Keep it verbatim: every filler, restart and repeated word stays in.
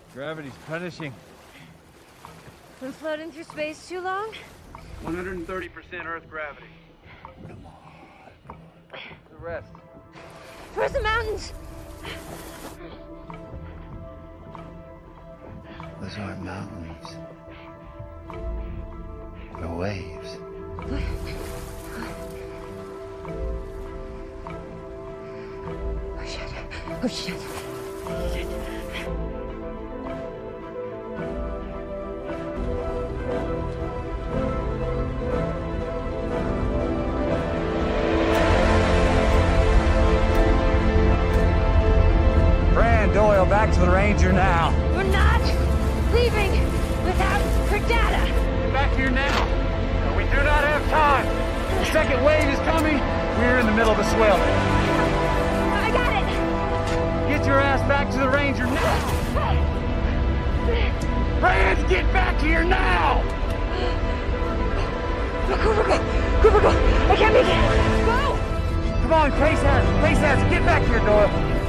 Gravity's punishing. Been floating through space too long? one hundred thirty percent Earth gravity. Come on. The rest. Towards the mountains! Those aren't mountains. They're waves. Oh shit. Oh shit. Shit. Fran Doyle, back to the Ranger now. We're not leaving without her data. Get back here now. No, we do not have time. The second wave is coming. We're in the middle of a swell. I got it. Get your ass back to the Ranger now. Fran, get back here now. Go, go, go, go, go, go. I can't make it. Go. Come on, Pace House, Pace House, get back here, Doyle.